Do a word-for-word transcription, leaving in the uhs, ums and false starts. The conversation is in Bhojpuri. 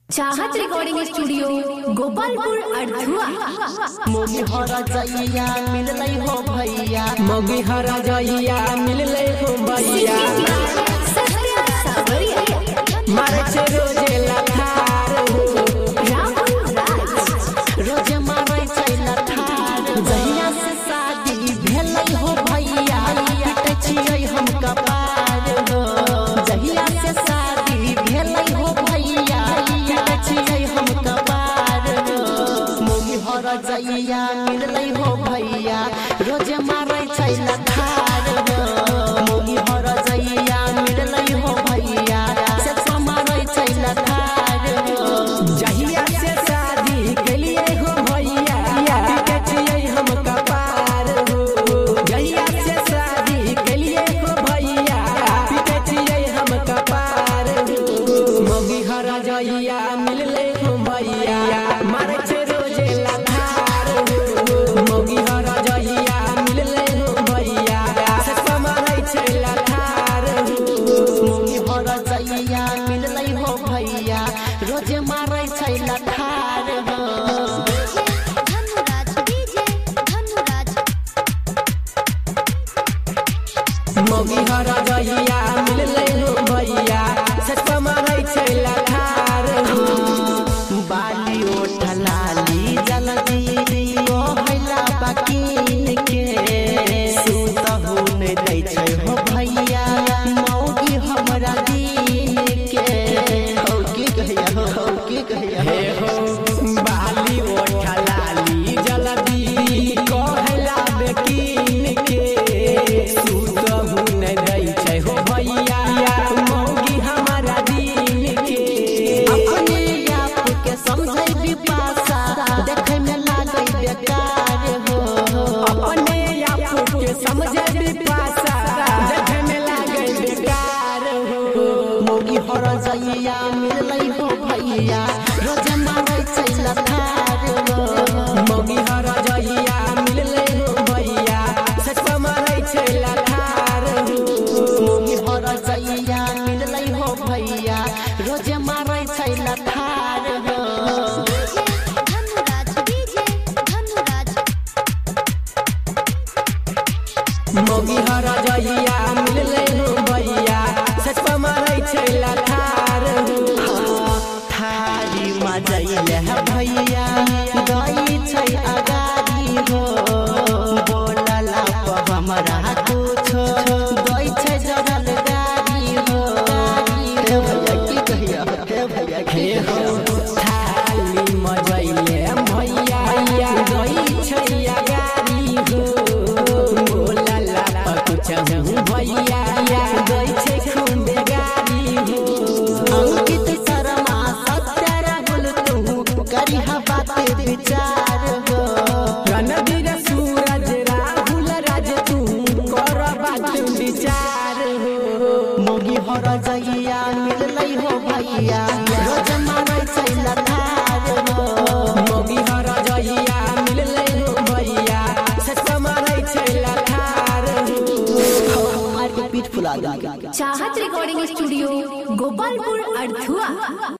चाहत रिकॉर्डिंग स्टूडियो गोपालपुर अर्थुआ। मोगी हरा जइया मिललै हो भैया, मोगी हरा जइया मिललै हो भैया। मारे छे रोजे लठार हो, रोजे मारे छै लठार। जहिया से शादी भेलै हो भैया, पिटै छियै हम कपार हो। जहिया से शादी भेलै हो भैया, पिटै छियै हम कपार हो। मोगी हरा जइया मिललै हो भैया, रोजे मारे छै लठार हो। मोगी हरा जइया मिललै हो भैया, से मारे छै लठार हो। जहिया से शादी केलिए हो भैया, पिटै छियै हम कपार हो। जहिया से शादी केलिए हो भैया, पिटै छियै हम कपार हो। मोगी हरा जइया मिललै हो भैया, मारे छे रोजे लठार हो। मोगी हरा जइया मिललै हो भैया, ससुर मारै छै लठार हो। मोगी हरा जइया मिललै हो भैया, रोजे मारै छै लठार हो। मोगी हरा जइया मिललै हो भैया, ससुर मारै छै लठार हो। बाली ओठ लाली जल्दी ओ हैला बकीन के, सुतहु नै दै छै हो भैया, मौगी हमरा दिन के। हो की कहिया हो हो की कहिया हे हो बाली ओठ लाली जल्दी कहला बेकीन के, सुतहु नै दै छै हो भैया, मौगी हमरा दिन के। अपने आप के समझै विपाशा, देखै में लागै बेकार हो। अपने आप के समझे विपाशा, देखे में लागे बेकार हो। मोगी हरा जइया मिललै हो भैया, रोजे मारै छै लठार हो। मोगी हरा जइया मिललै हो भैया, ससुर मारै छै लठार हो। मोगी हरा जइया मिललै हो भैया, रोजे मारै छै लठार हो। मोगी हरा जइया मिललै हो भैया, ससुर मारै छै लठार हो। थारी मजैले भैया, गई छै अगारी हो। बोलला पर हमरा कुछो गई छै जरल गाड़ी हो। हे भैया की कहिया हे भैया हे हो थाली मजैले भैया, गई छै अगारी हो। बोलला पर कुछहु भैया, गई छै खूब गाड़ी हो। अंकित शर्मा सत्य राहुल तू करिहा बात विचार हो। रणवीर सूरज राहुल राज तू कर बात विचार हो। मोगी हरा जइया मिललै हो भैया, रोज मारै छै लठार हो। मोगी हरा जइया मिललै हो भैया, ससुर मारै छै लठार हो। मार के पीठ फुला दे। चाहत रिकॉर्डिंग स्टूडियो गोपालपुर अर्थुआ।